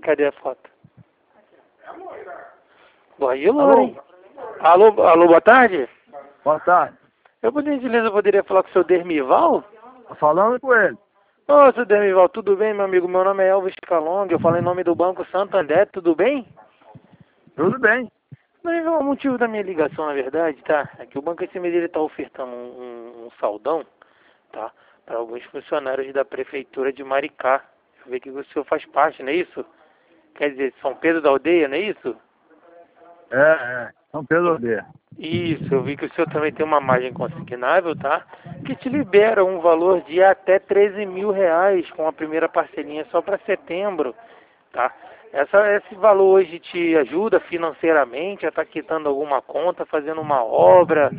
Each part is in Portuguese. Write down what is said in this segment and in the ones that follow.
Cadê a foto? Boa dia, Loura, hein? Alô, boa tarde? Boa tarde. Eu, por gentileza, poderia falar com o seu Dermival? Tô falando com ele. Ô, seu Dermival, tudo bem, meu amigo? Meu nome é Elvis Calong, eu falo em nome do Banco Santander, tudo bem? Tudo bem. Dermival, o motivo da minha ligação, na verdade, tá? É que o banco esse mês ele tá ofertando um saldão, tá? Para alguns funcionários da prefeitura de Maricá. Eu vi que o senhor faz parte, não é isso? Quer dizer, São Pedro da Aldeia, não é isso? São Pedro Aldeia. Isso, eu vi que o senhor também tem uma margem consignável, tá? Que te libera um valor de até 13 mil reais com a primeira parcelinha só para setembro, tá? Esse valor hoje te ajuda financeiramente a estar quitando alguma conta, fazendo uma obra,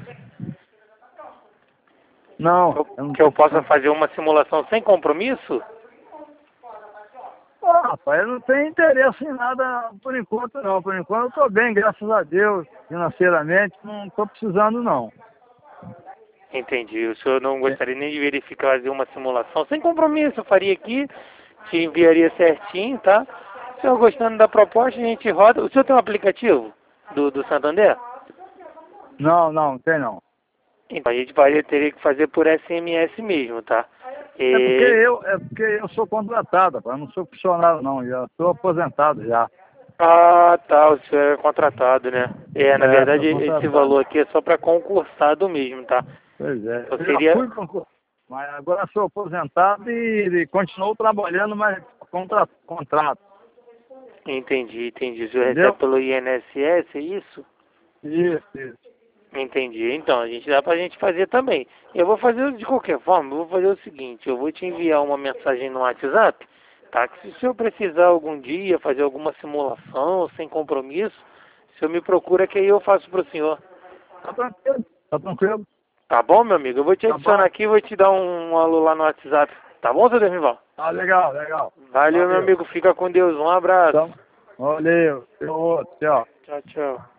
Não, eu não que eu tô possa precisando. fazer uma simulação sem compromisso? Rapaz, eu não tenho interesse em nada por enquanto, não. Por enquanto eu tô bem, graças a Deus, financeiramente, não tô precisando, não. Entendi. O senhor não gostaria nem de verificar, fazer uma simulação sem compromisso? Eu faria aqui, te enviaria certinho, tá? O senhor gostando da proposta, a gente roda. O senhor tem um aplicativo do Santander? Não, tem não. Então, a gente teria que fazer por SMS mesmo, tá? É porque eu sou contratado, rapaz, eu não sou funcionário, não. Já estou aposentado já. Ah, tá. O senhor é contratado, né? Na Sou verdade, esse contratado. valor aqui é só para concursado mesmo, tá? Pois é. Então Eu já seria... fui concurso, mas agora sou aposentado e continuo trabalhando, mas contrato. Entendi. O senhor recebe Entendeu? pelo INSS, é isso? Isso. Entendi. Então, dá pra gente fazer também. Eu vou fazer de qualquer forma, eu vou fazer o seguinte, eu vou te enviar uma mensagem no WhatsApp, tá? Que se o senhor precisar algum dia fazer alguma simulação sem compromisso, o senhor me procura que aí eu faço pro senhor. Tá tranquilo? Tá tranquilo? Tá bom, meu amigo? Eu vou te Tá adicionar bom? aqui e vou te dar um alô lá no WhatsApp. Tá bom, seu Dermival? Tá legal. Valeu, meu Valeu. amigo. Fica com Deus. Um abraço. Então, valeu. Tchau. Tchau.